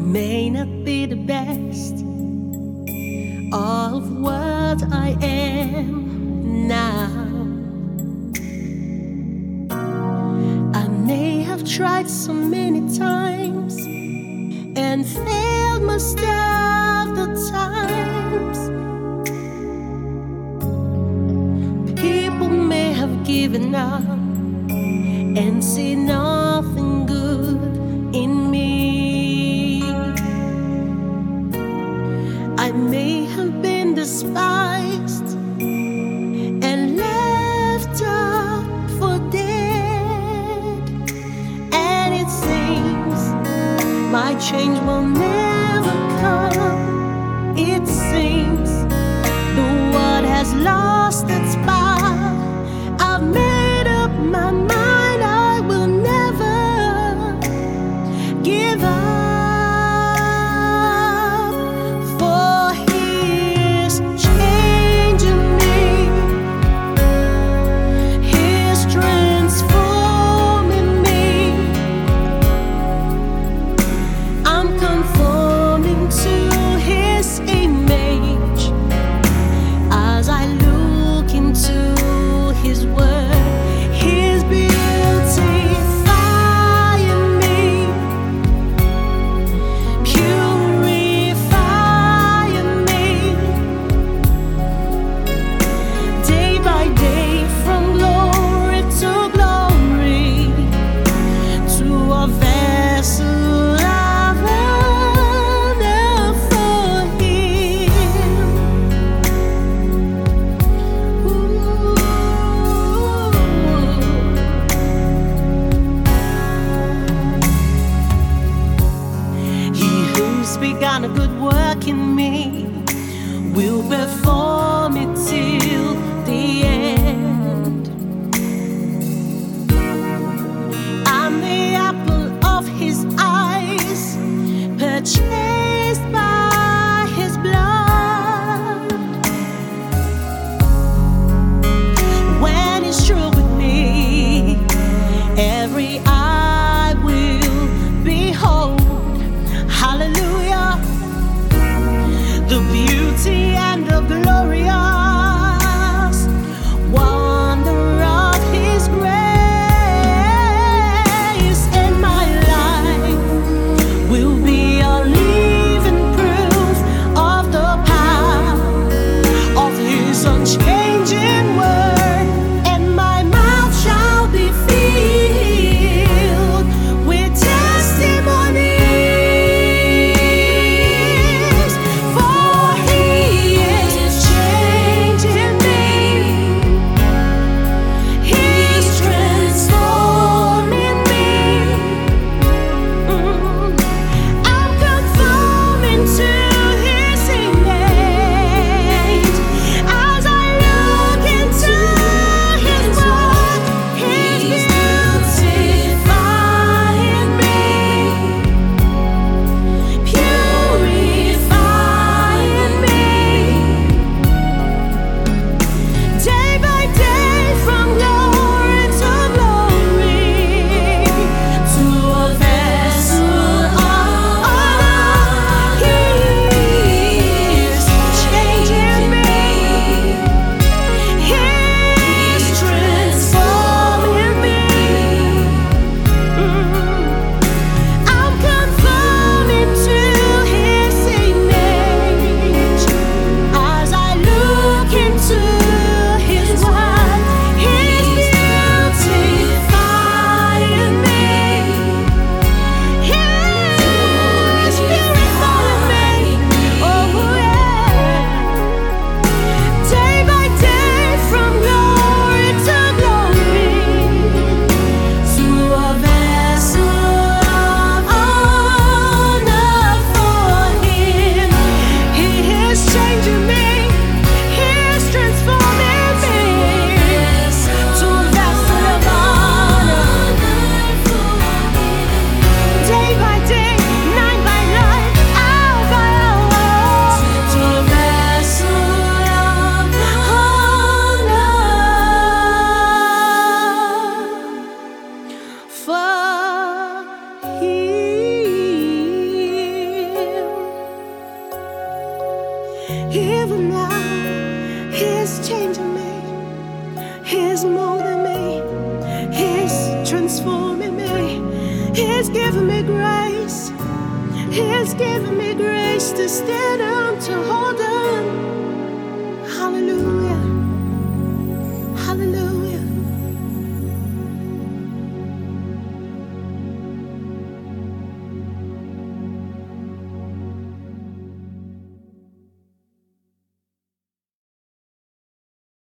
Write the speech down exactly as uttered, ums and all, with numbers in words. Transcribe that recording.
may not be the best of what I am now. I may have tried so many times and failed most of the times. People may have given up and see nothing good in me. I may have been despised and left up for dead, and it seems my change will never come. It seems the world has lost its power. I've made up my mind, I will never give up. Begun a good work in me will perform it till the end. I'm the apple of his eyes, purchased by his blood. When he's through with me, every eye will behold. Hallelujah, the beauty and the glorious wonder of his grace. And my life will be a living proof of the power of his unchanging word, and my mouth shall be filled with testimony. For He transforming me. He's given me grace. He's given me grace to stand on, to hold